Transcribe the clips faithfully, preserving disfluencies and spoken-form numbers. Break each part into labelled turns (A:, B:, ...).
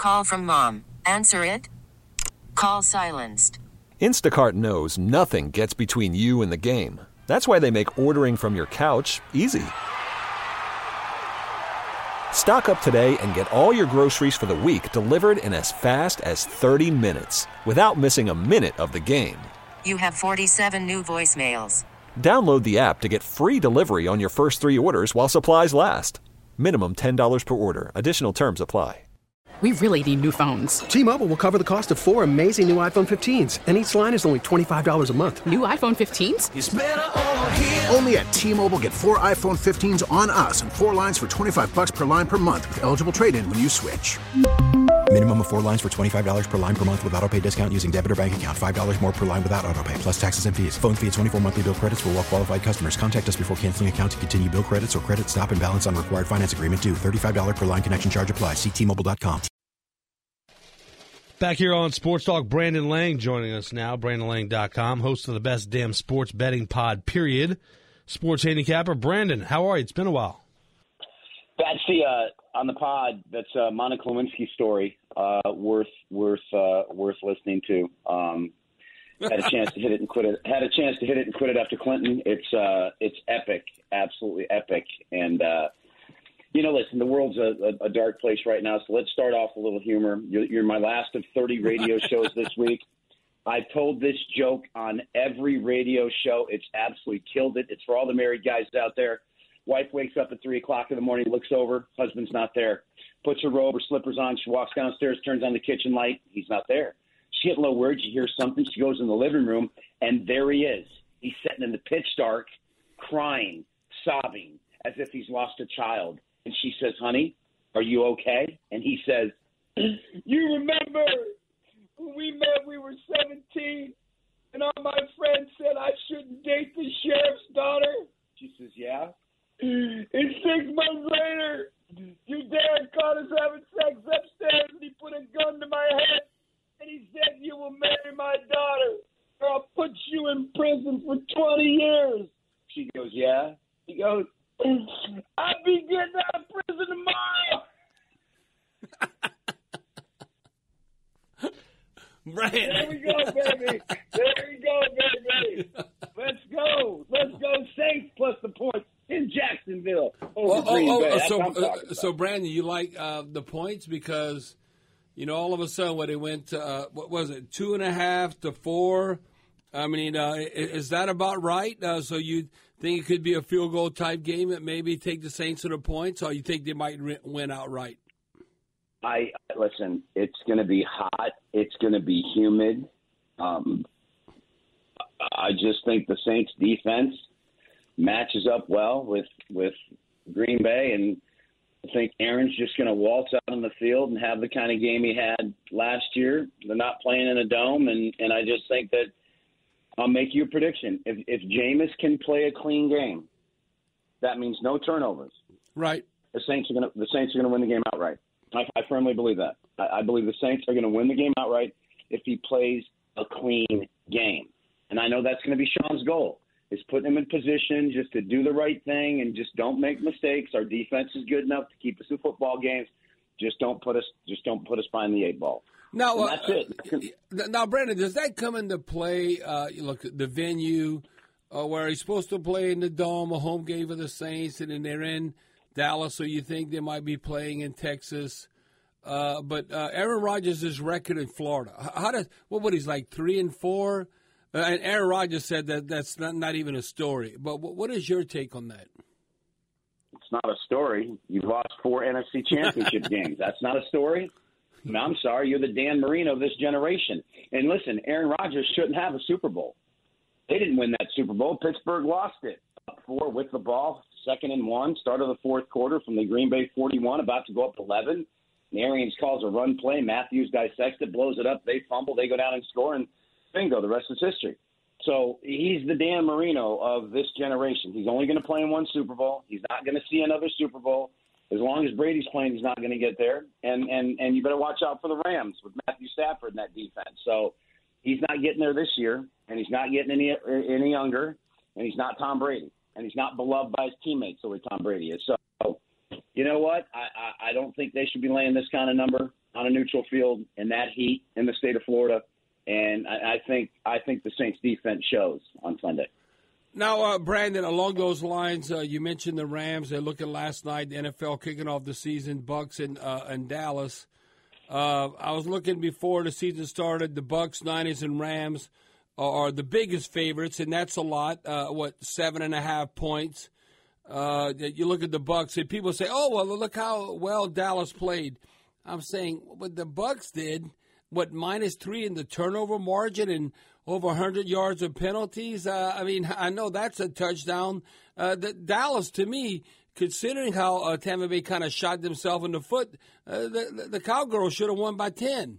A: Call from mom. Answer it. Call silenced.
B: Instacart knows nothing gets between you and the game. That's why they make ordering from your couch easy. Stock up today and get all your groceries for the week delivered in as fast as thirty minutes without missing a minute of the game.
A: You have forty-seven new voicemails.
B: Download the app to get free delivery on your first three orders while supplies last. Minimum ten dollars per order. Additional terms apply.
C: We really need new phones.
D: T-Mobile will cover the cost of four amazing new iPhone fifteens, and each line is only twenty-five dollars a month.
C: New iPhone fifteens?
E: It's better over here. Only at T-Mobile, get four iPhone fifteens on us and four lines for twenty-five bucks per line per month with eligible trade-in when you switch.
F: Minimum of four lines for twenty-five dollars per line per month with autopay discount using debit or bank account. five dollars more per line without autopay, plus taxes and fees. Phone fee at twenty-four monthly bill credits for well-qualified customers. Contact us before canceling account to continue bill credits or credit stop and balance on required finance agreement due. thirty-five dollars per line connection charge applies. See T Mobile dot com.
G: Back here on Sports Talk, Brandon Lang joining us now, Brandon Lang dot com, host of the best damn sports betting pod, period. Sports handicapper. Brandon, how are you? It's been a while.
H: That's the, uh, on the pod, that's uh, Monica Lewinsky's story, uh, worth worth uh, worth listening to. Um, had a chance to hit it and quit it. Had a chance to hit it and quit it after Clinton. It's uh, it's epic, absolutely epic. And, uh, you know, listen, the world's a, a, a dark place right now, so let's start off with a little humor. You're, you're my last of thirty radio shows this week. I've told this joke on every radio show. It's absolutely killed it. It's for all the married guys out there. Wife wakes up at three o'clock in the morning, looks over, husband's not there. Puts her robe or slippers on, she walks downstairs, turns on the kitchen light, he's not there. She gets a little worried, she hears something, she goes in the living room, and there he is. He's sitting in the pitch dark, crying, sobbing, as if he's lost a child. And she says, honey, are you okay? And he says, you remember when we met, we were seventeen, and all my friends said I shouldn't date the sheriff's daughter? She says, yeah. And six months later, your dad caught us having sex upstairs, and he put a gun to my head, and he said, you will marry my daughter, or I'll put you in prison for twenty years. She goes, yeah. He goes, I'll be getting out of prison tomorrow.
G: Right.
H: There we go, baby. There we go, baby. Let's go. Let's go Saints plus the points in Jacksonville.
I: Oh, oh, oh, oh so, uh, so, Brandon, you like uh, the points because, you know, all of a sudden when it went to, uh, what was it, two and a half to four? I mean, uh, is that about right? Uh, so you think it could be a field goal type game that maybe take the Saints to the points, or you think they might win outright?
H: I listen. It's going to be hot. It's going to be humid. Um, I just think the Saints' defense matches up well with with Green Bay, and I think Aaron's just going to waltz out on the field and have the kind of game he had last year. They're not playing in a dome, and, and I just think that I'll make you a prediction. If if Jameis can play a clean game, that means no turnovers.
I: Right.
H: The Saints are going to the Saints are going to win the game outright. I, I firmly believe that. I, I believe the Saints are going to win the game outright if he plays a clean game. And I know that's going to be Sean's goal, is putting him in position just to do the right thing and just don't make mistakes. Our defense is good enough to keep us in football games. Just don't put us just don't put us behind the eight ball.
I: Now,
H: and that's
I: uh,
H: it.
I: Now, Brandon, does that come into play? Uh, look, the venue uh, where he's supposed to play in the Dome, a home game for the Saints, and then they're in Dallas, so you think they might be playing in Texas. Uh, but uh, Aaron Rodgers' record in Florida, how does what would he's like three and four? Uh, and Aaron Rodgers said that that's not, not even a story. But what is your take on that?
H: It's not a story. You've lost four N F C championship games. That's not a story? No, I'm sorry. You're the Dan Marino of this generation. And listen, Aaron Rodgers shouldn't have a Super Bowl. They didn't win that Super Bowl. Pittsburgh lost it. Up four with the ball, second and one, start of the fourth quarter from the Green Bay forty-one, about to go up eleven. And Arians calls a run play. Matthews dissects it, blows it up. They fumble. They go down and score, and bingo, the rest is history. So he's the Dan Marino of this generation. He's only going to play in one Super Bowl. He's not going to see another Super Bowl. As long as Brady's playing, he's not going to get there. And, and, and you better watch out for the Rams with Matthew Stafford in that defense. So he's not getting there this year, and he's not getting any any younger, and he's not Tom Brady. And he's not beloved by his teammates the way Tom Brady is. So, you know what? I, I, I don't think they should be laying this kind of number. on a neutral field in that heat in the state of Florida. And I, I think I think the Saints defense shows on Sunday.
I: Now, uh, Brandon, along those lines, uh, you mentioned the Rams. They're looking last night, the N F L kicking off the season, Bucks and uh, and Dallas. Uh, I was looking before the season started. The Bucks, Niners, and Rams are the biggest favorites, and that's a lot. Uh, what seven and a half points? Uh, you look at the Bucks, and people say, "Oh, well, look how well Dallas played." I'm saying what the Bucks did. What, minus three in the turnover margin and over one hundred yards of penalties? Uh, I mean, I know that's a touchdown. Uh, the, Dallas, to me, considering how uh, Tampa Bay kind of shot themselves in the foot, uh, the, the, the Cowgirls should have won by ten.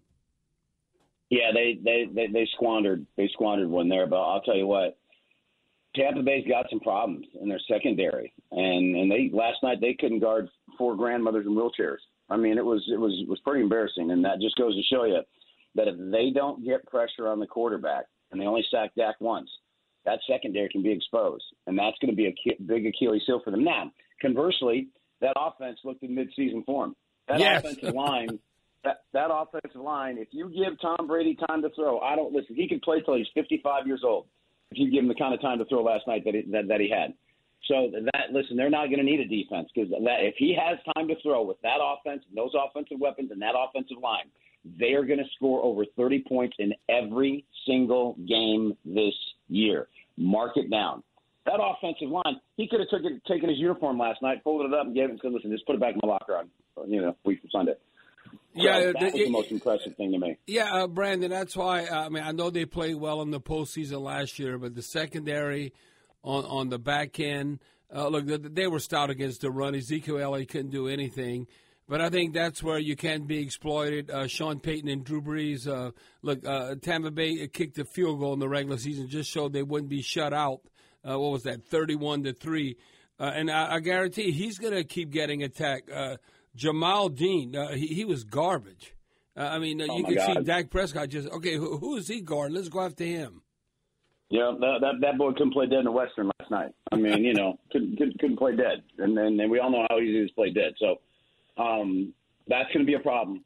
H: Yeah, they, they, they, they squandered they squandered one there. But I'll tell you what, Tampa Bay's got some problems in their secondary. And, and they last night they couldn't guard four grandmothers in wheelchairs. I mean, it was it was it was pretty embarrassing. And that just goes to show you that if they don't get pressure on the quarterback, and they only sack Dak once, that secondary can be exposed. And that's going to be a big Achilles heel for them. Now, conversely, that offense looked in midseason form. That
I: yes.
H: offensive line, that, that offensive line, if you give Tom Brady time to throw, I don't listen, he can play till he's fifty-five years old if you give him the kind of time to throw last night that he, that, that he had. So, that listen, they're not going to need a defense because if he has time to throw with that offense, those offensive weapons, and that offensive line, they are going to score over thirty points in every single game this year. Mark it down. That offensive line, he could have took it, taken his uniform last night, folded it up, and gave it and said, listen, just put it back in my locker on, you know, week from Sunday. So
I: yeah,
H: that
I: the,
H: was the most impressive thing to me.
I: Yeah, uh, Brandon, that's why, uh, I mean, I know they played well in the postseason last year, but the secondary on, on the back end, uh, look, they, they were stout against the run. Ezekiel Elliott couldn't do anything. But I think that's where you can't be exploited. Uh, Sean Payton and Drew Brees, uh, look, uh, Tampa Bay kicked a field goal in the regular season, just showed they wouldn't be shut out. Uh, what was that, thirty-one to three? Uh, and I, I guarantee he's going to keep getting attacked. Uh, Jamal Dean, uh, he, he was garbage. Uh, I mean, uh,
H: oh
I: you can
H: God.
I: see Dak Prescott just, okay, who, who is he guarding? Let's go after him.
H: Yeah, that, that that boy couldn't play dead in the Western last night. I mean, you know, couldn't, couldn't, couldn't play dead. And, and, and we all know how easy it is to play dead. So, Um, that's going to be a problem.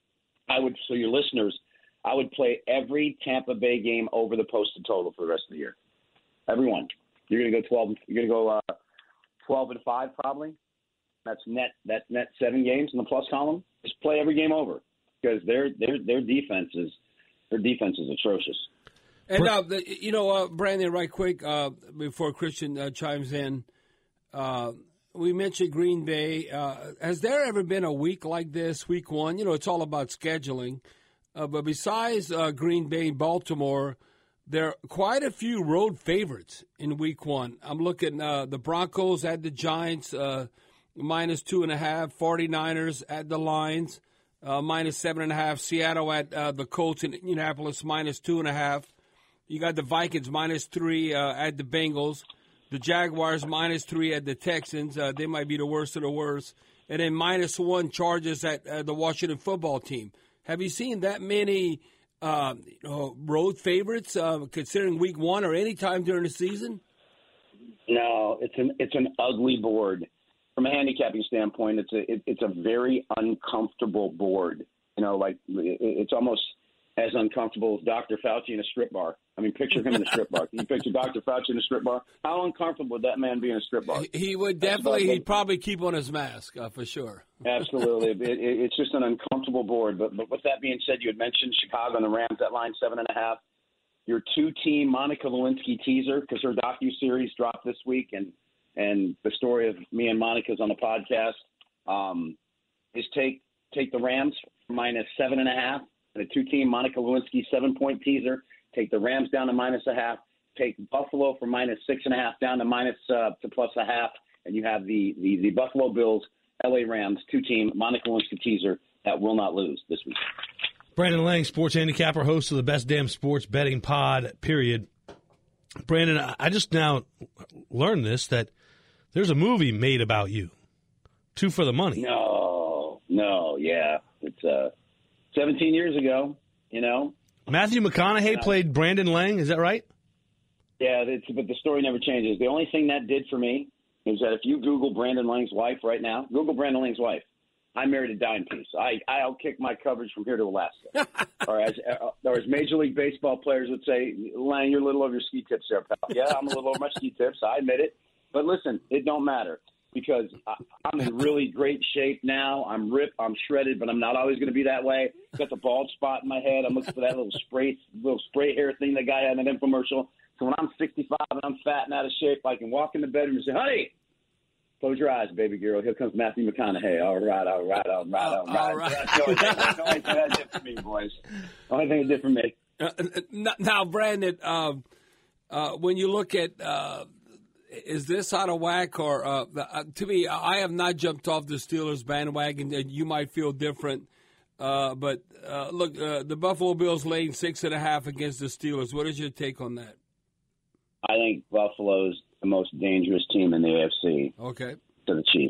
H: I would, so your listeners, I would play every Tampa Bay game over the posted total for the rest of the year. Everyone. You're going to go twelve. You're going to go uh, twelve and five probably. That's net. That's net seven games in the plus column. Just play every game over because their their their defense is their defense is atrocious.
I: And uh, the, you know, uh, Brandon, right quick uh, before Christian uh, chimes in. Uh, We mentioned Green Bay. Uh, has there ever been a week like this, week one? You know, it's all about scheduling. Uh, but besides uh, Green Bay and Baltimore, there are quite a few road favorites in week one. I'm looking uh, the Broncos at the Giants, uh, minus two and a half. forty-niners at the Lions, uh, minus seven and a half. Seattle at uh, the Colts in Indianapolis, minus two and a half. You got the Vikings, minus three uh, at the Bengals. The Jaguars minus three at the Texans. Uh, they might be the worst of the worst. And then minus one Chargers at uh, the Washington football team. Have you seen that many uh, you know, road favorites uh, considering week one or any time during the season?
H: No, it's an it's an ugly board. From a handicapping standpoint, it's a it, it's a very uncomfortable board. You know, like it, it's almost as uncomfortable as Doctor Fauci in a strip bar. I mean, picture him in a strip bar. Can you picture Doctor Fauci in a strip bar? How uncomfortable would that man be in a strip bar?
I: He would definitely, he'd probably keep on his mask, uh, for sure.
H: Absolutely. It, it, it's just an uncomfortable board. But, but with that being said, you had mentioned Chicago and the Rams, that line seven and a half. Your two-team Monica Lewinsky teaser, because her docuseries dropped this week, and, and the story of me and Monica's on the podcast, um, is take take the Rams minus seven and a half, and a two-team Monica Lewinsky seven-point teaser. Take the Rams down to minus a half. Take Buffalo from minus six and a half down to minus uh, to plus a half, and you have the, the, the Buffalo Bills, L A Rams, two-team Monica Lewinsky teaser that will not lose this week.
G: Brandon Lang, sports handicapper, host of the Best Damn Sports Betting Pod, period. Brandon, I just now learned this, that there's a movie made about you. Two for the Money.
H: No, no, yeah. It's uh, seventeen years ago, you know.
G: Matthew McConaughey played Brandon Lang, is that right?
H: Yeah, it's, but the story never changes. The only thing that did for me is that if you Google Brandon Lang's wife right now, Google Brandon Lang's wife, I married a dime piece. I, I'll kick my coverage from here to Alaska. or, as, or as Major League Baseball players would say, Lang, you're a little over your ski tips there, pal. Yeah, I'm a little over my ski tips. I admit it. But listen, it don't matter because I, I'm in really great shape now. I'm ripped. I'm shredded, but I'm not always going to be that way. Got the bald spot in my head. I'm looking for that little spray, little spray hair thing that guy had in that infomercial. So when I'm sixty-five and I'm fat and out of shape, I can walk in the bedroom and say, honey, close your eyes, baby girl. Here comes Matthew McConaughey. All right, all right, all right, all right. All right. That's the only thing, that's the only thing that did for me, boys. The only thing it did for me.
I: Uh, now, Brandon, uh, uh, when you look at uh, is this out of whack? Or uh, uh, to me, I have not jumped off the Steelers bandwagon. And you might feel different. Uh, but, uh, look, uh, the Buffalo Bills laying six and a half against the Steelers. What is your take on that?
H: I think Buffalo's the most dangerous team in the A F C.
I: Okay.
H: To the Chiefs.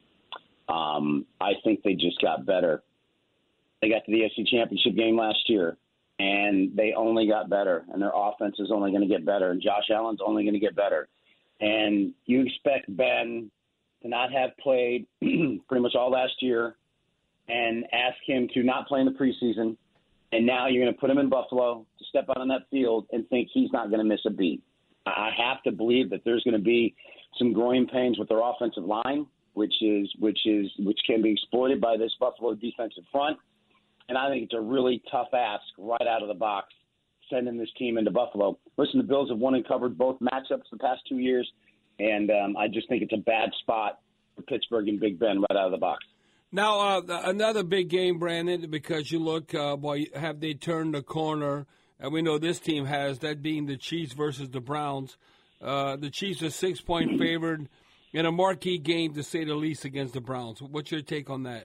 H: Um, I think they just got better. They got to the A F C Championship game last year, and they only got better, and their offense is only going to get better, and Josh Allen's only going to get better. And you expect Ben to not have played pretty much all last year and ask him to not play in the preseason, and now you're going to put him in Buffalo to step out on that field and think he's not going to miss a beat. I have to believe that there's going to be some growing pains with their offensive line, which is which is which can be exploited by this Buffalo defensive front. And I think it's a really tough ask right out of the box, sending this team into Buffalo. Listen, the Bills have won and covered both matchups the past two years, and um, I just think it's a bad spot for Pittsburgh and Big Ben right out of the box.
I: Now, uh, another big game, Brandon, because you look, uh, boy, have they turned the corner? And we know this team has, that being the Chiefs versus the Browns. Uh, the Chiefs are six-point favored in a marquee game, to say the least, against the Browns. What's your take on that?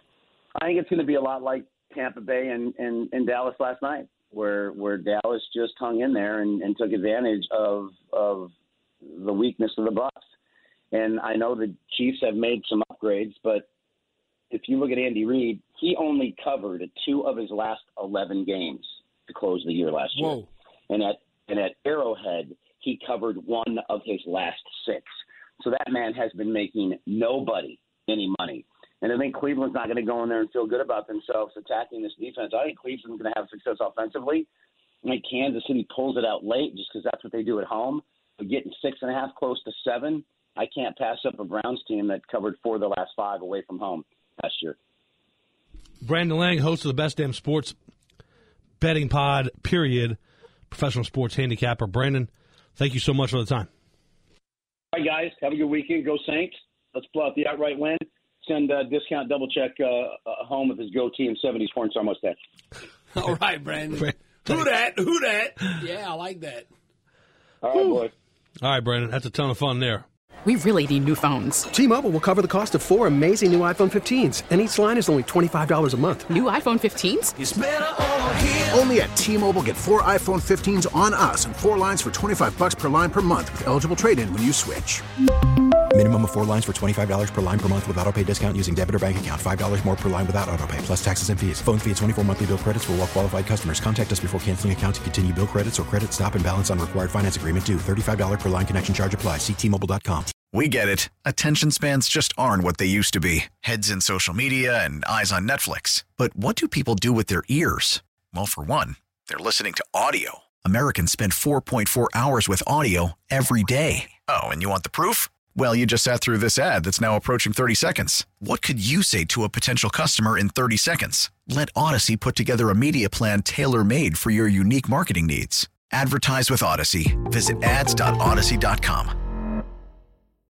H: I think it's going to be a lot like Tampa Bay and, and, and Dallas last night, where where Dallas just hung in there and, and took advantage of of the weakness of the Bucs. And I know the Chiefs have made some upgrades, but if you look at Andy Reid, he only covered two of his last eleven games to close the year last year.
I: Whoa.
H: And at and at Arrowhead, he covered one of his last six. So that man has been making nobody any money. And I think Cleveland's not going to go in there and feel good about themselves attacking this defense. I think Cleveland's going to have success offensively. I think Kansas City pulls it out late just because that's what they do at home. But getting six and a half, close to seven, I can't pass up a Browns team that covered four of the last five away from home last year.
G: Brandon Lang, host of the Best Damn Sports Betting Pod, period, professional sports handicapper. Brandon, thank you so much for the time.
H: All right, guys, have a good weekend. Go Saints. Let's pull out the outright win. Send uh, discount double check uh, uh, home with his goatee and seventies porn star mustache.
I: All right, Brandon. Who that? Who that? Yeah, I like that.
H: All right, boys.
G: All right, Brandon. That's a ton of fun there.
C: We really need new phones.
D: T-Mobile will cover the cost of four amazing new iPhone fifteens, and each line is only twenty-five dollars a month.
C: New iPhone fifteens?
E: It's better over here. Only at T-Mobile, get four iPhone fifteens on us and four lines for twenty-five bucks per line per month with eligible trade-in when you switch.
F: Minimum of four lines for twenty-five dollars per line per month with autopay discount using debit or bank account. five dollars more per line without autopay, plus taxes and fees. Phone fee at twenty-four monthly bill credits for well-qualified customers. Contact us before canceling account to continue bill credits or credit stop and balance on required finance agreement due. thirty-five dollars per line connection charge applies. See T Mobile dot com.
J: We get it. Attention spans just aren't what they used to be. Heads in social media and eyes on Netflix. But what do people do with their ears? Well, for one, they're listening to audio. Americans spend four point four hours with audio every day. Oh, and you want the proof? Well, you just sat through this ad that's now approaching thirty seconds. What could you say to a potential customer in thirty seconds? Let Odyssey put together a media plan tailor-made for your unique marketing needs. Advertise with Odyssey. Visit ads dot odyssey dot com.